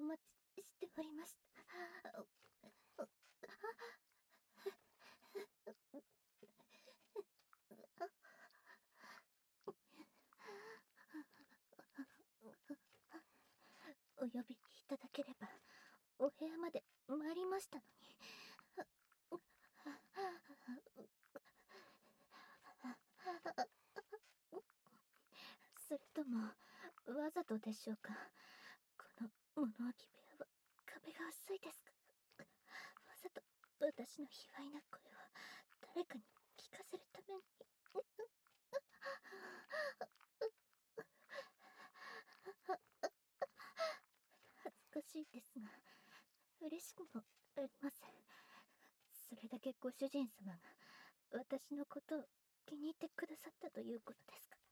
待ちしておりました。お呼びいただければお部屋まで参りましたのに。それともわざとでしょうか。この物置部屋は壁が薄いですか。わざと私の卑猥な声を誰かに聞かせるために。恥ずかしいですが嬉しくもありません。それだけご主人様が私のことを気に入ってくださったということですか。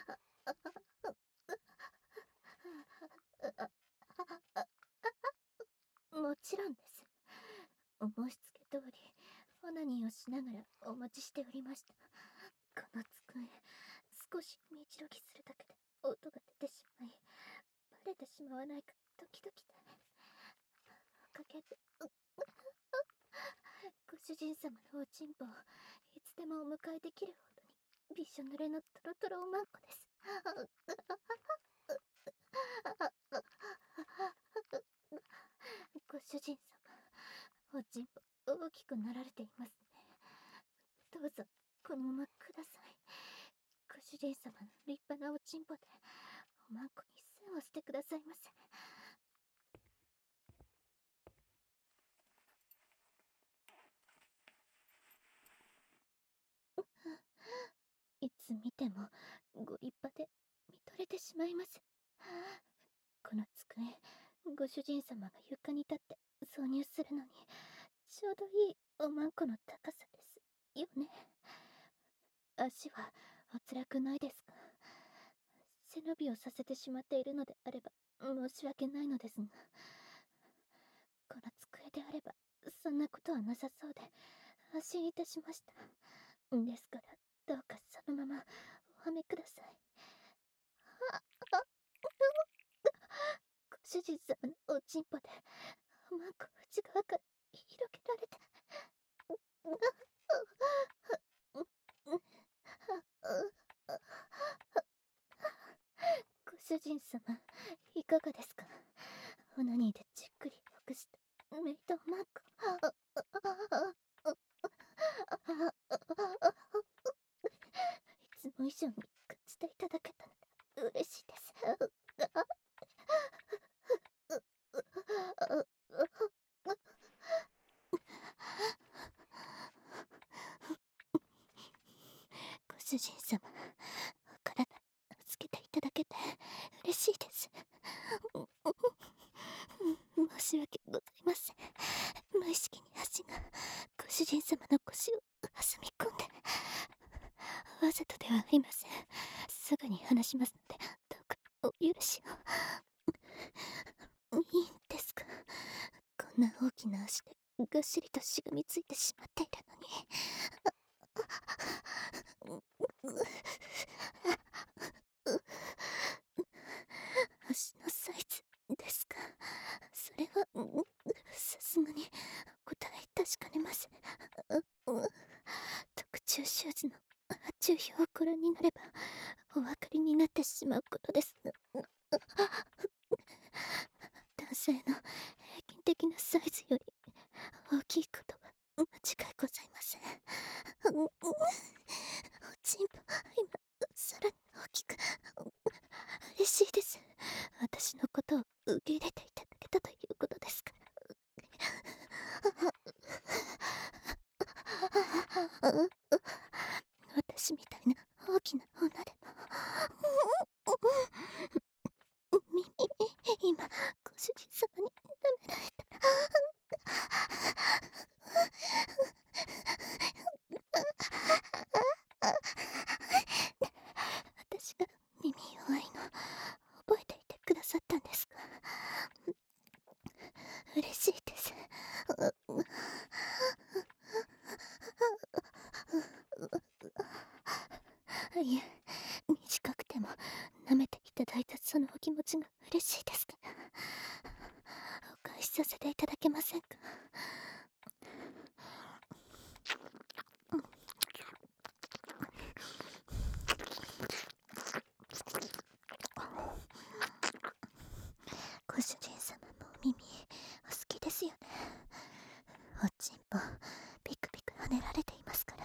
もちろんです。お申し付け通りオナニーをしながらお待ちしておりました。この机少し身白きするだけで音が出てしまい、バレてしまわないかドキドキで。おかげでご主人様のおちんぽをいつでもお迎えできるほどにびしょ濡れのトロトロおまんこです。ご主人様、おちんぽ大きくなられていますね。どうぞこのままください。ご主人様の立派なおちんぽでおまんこに線をしてくださいませ。いつ見てもご立派で見とれてしまいます。この机、ご主人様が床に立って挿入するのにちょうどいいおまんこの高さですよね。足はお辛くないですか。背伸びをさせてしまっているのであれば申し訳ないのですが、この机であればそんなことはなさそうで安心いたしました。ですからどうかそのままおはめください。ご主人様のおちんぽでおまんこ内側から広げられて。ご主人様いかがですか。オナニーでじっくりほぐしたメイドおまんこ。いつも以上に感じていただけたので嬉しいです。ご主人様、お体つけていただけて嬉しいです。申し訳ございません。無意識に足がご主人様の腰を挟み込んで。わざとではありません。すぐに話しますのでどうかお許しを。いいんですか。こんな大きな足でがっしりとしがみついてしまっているのに。足のサイズですか。それはさすがに答え確かめます。特注シューズの発注表をご覧になればお分かりになってしまうことです。男性の平均的なサイズより大きいことは間違いございません。おちんぽ今さらに大きく。嬉しいです。私のことを受け入れていただけたということですから。私みたいな大きな女でも今ご主人様に舐められた。私が耳弱いの覚えていてくださったんですか。嬉しいです。いえ、短くても舐めていただいたそのお気持ちが嬉しいですから。 させていただけませんか？ご主人様のお耳、お好きですよね。おちんぽ、ピクピク跳ねられていますから。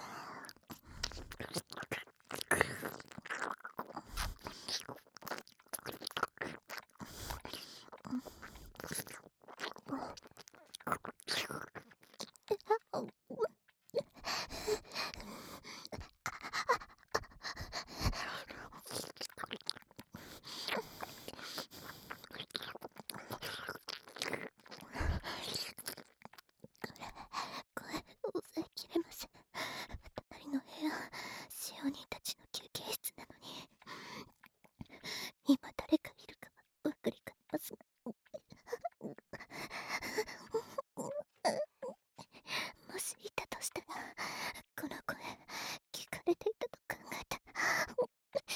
声、抑えきれません。隣の部屋、使用人たちの休憩室なのに、今誰かいるかはわかりかねますが。もしいたとしたら、この声、聞かれていたと考えたら。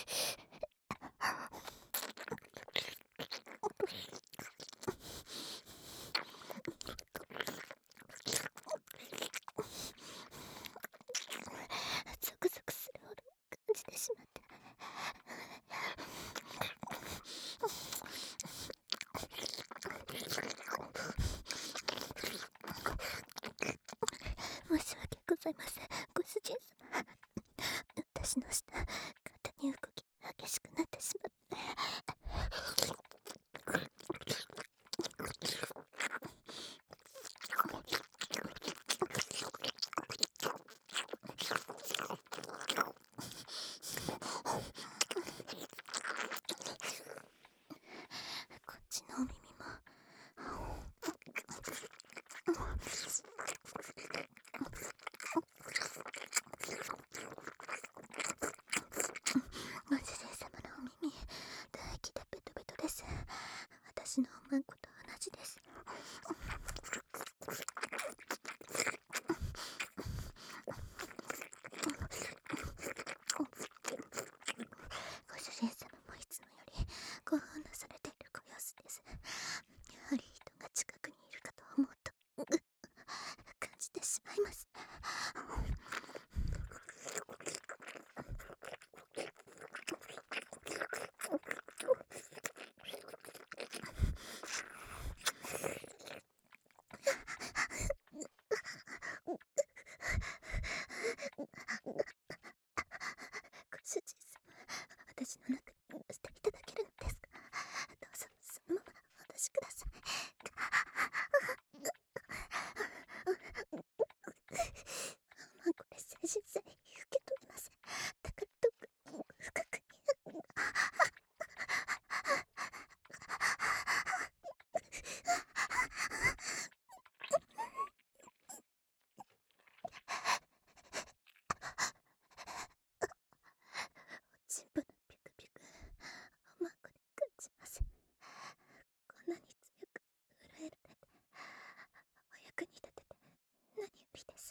ゾクゾクするほど感じてしまって。申し訳ございません、ご主人様。私の舌、勝手に動き激しくなってしまって。こっちのお耳も。ご主人様のお耳、唾液でベトベトです。私のおまんこと同じです。ご主人様もいつもより興奮なされているご様子です。やはり人が近くにいるかと思うと、感じてしまいます。ご主人様、私の中にいらしていただけるのですか？どうぞそのままお出しください。これ精神性受け取れません。だからどうか深くに。ちんぽのピクピク、おまんこで感じます。こんなに強く震えられて、お役に立てて何よりです。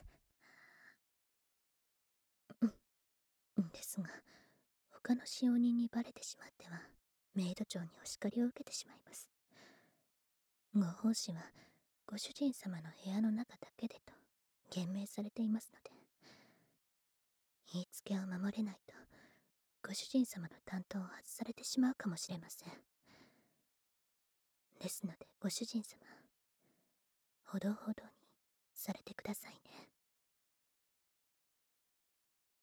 ですが、他の使用人にバレてしまっては、メイド長にお叱りを受けてしまいます。ご奉仕は、ご主人様の部屋の中だけでと、言明されていますので、言いつけを守れないと、ご主人様の担当を外されてしまうかもしれません。ですので、ご主人様、ほどほどにされてくださいね。